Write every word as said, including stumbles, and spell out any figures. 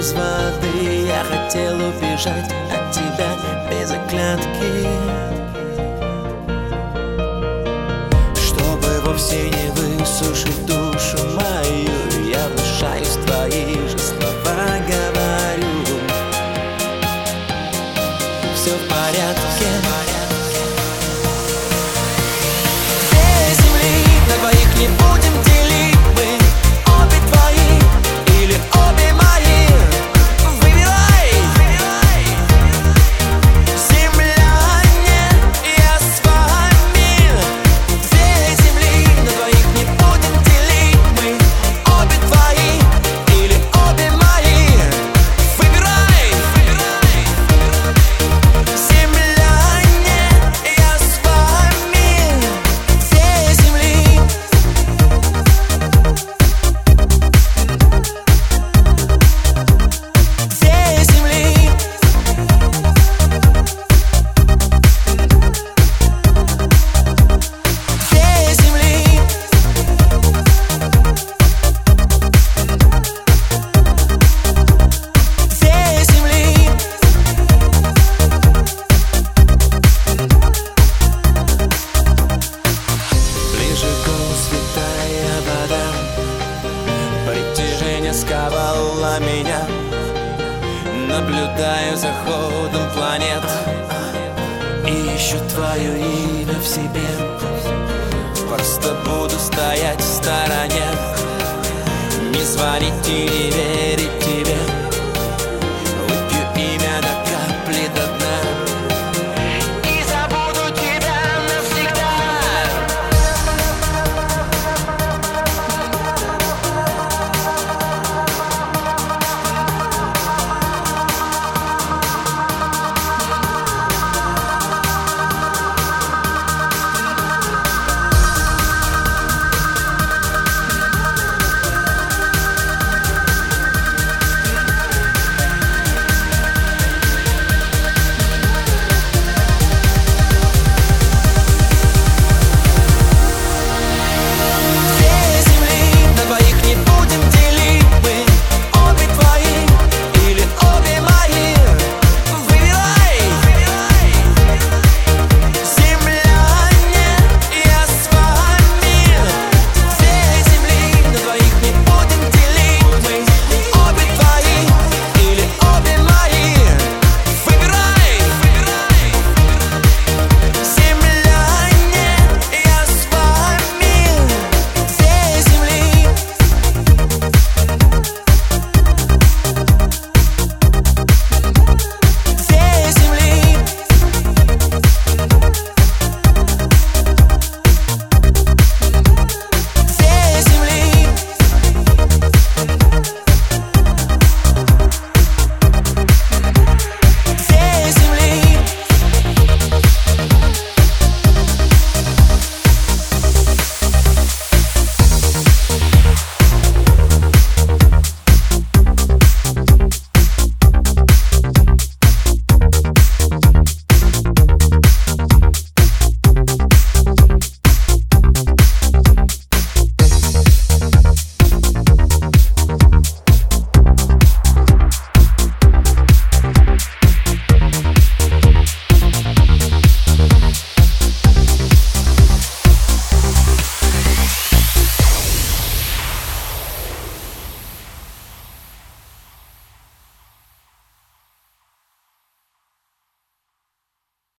без воды. Я хотел убежать от тебя без оглядки, чтобы вовсе не высушить душу мою. Я внушаюсь, твои же слова говорю. Все в порядке. Все земли на двоих не будем делить. Мы обе твои или обе мои. Выбирай. Земляне, я с вами. Две земли на двоих не будем делить. Мы обе твои или обе мои. Выбирай. Земляне, я с вами. Две земли. Две земли. Две земли. Две земли. Ближе к голу святая вода, притяжение сковало меня. Наблюдаю за ходом планет и ищу твое имя в себе. Просто буду стоять в стороне, не звонить и не верить.